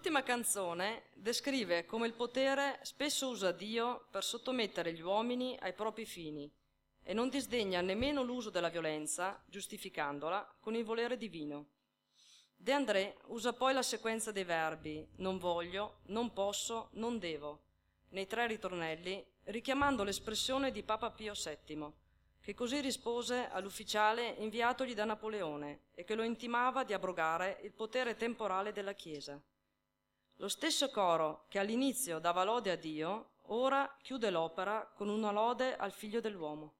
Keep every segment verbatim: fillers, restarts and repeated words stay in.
L'ultima canzone descrive come il potere spesso usa Dio per sottomettere gli uomini ai propri fini e non disdegna nemmeno l'uso della violenza, giustificandola con il volere divino. De André usa poi la sequenza dei verbi non voglio, non posso, non devo, nei tre ritornelli, richiamando l'espressione di Papa Pio settimo, che così rispose all'ufficiale inviatogli da Napoleone e che lo intimava di abrogare il potere temporale della Chiesa. Lo stesso coro che all'inizio dava lode a Dio, ora chiude l'opera con una lode al Figlio dell'uomo.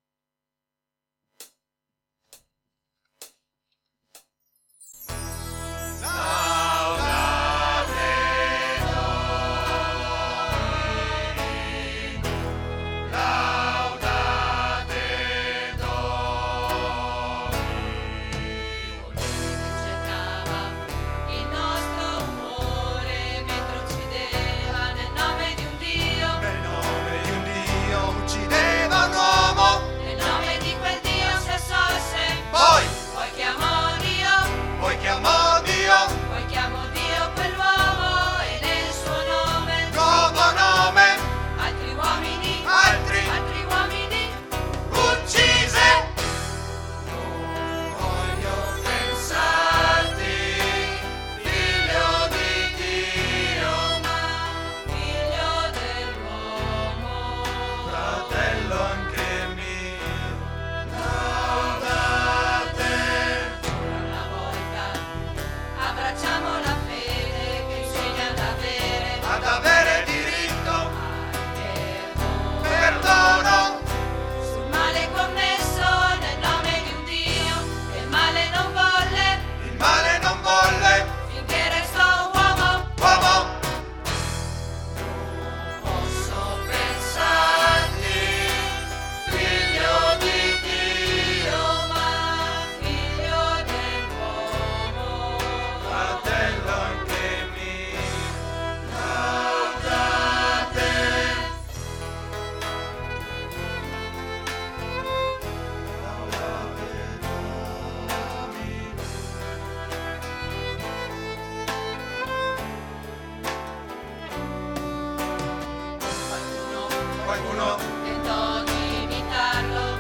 Qualcuno tentò di imitarlo,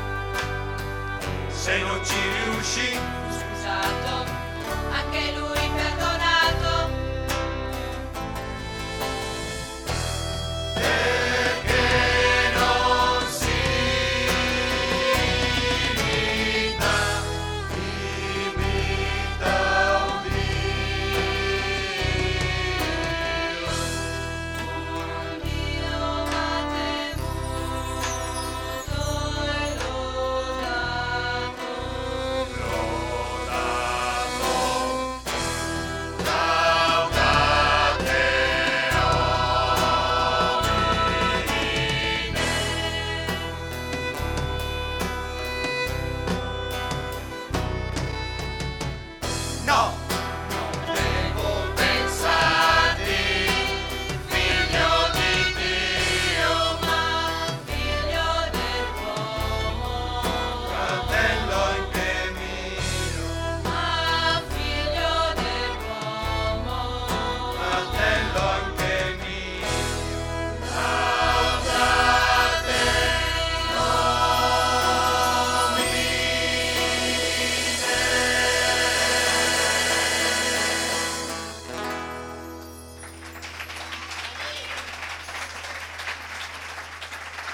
se non ci riuscì, scusato, anche lui perdonato. e che non si imita, imita un Dio. Un Dio va temuto e lodato. No, non devo pensarti, figlio di Dio, Ma figlio dell'uomo, fratello anche mio, ma figlio dell'uomo, fratello anche mio.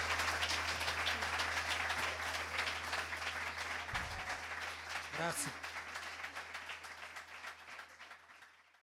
Grazie.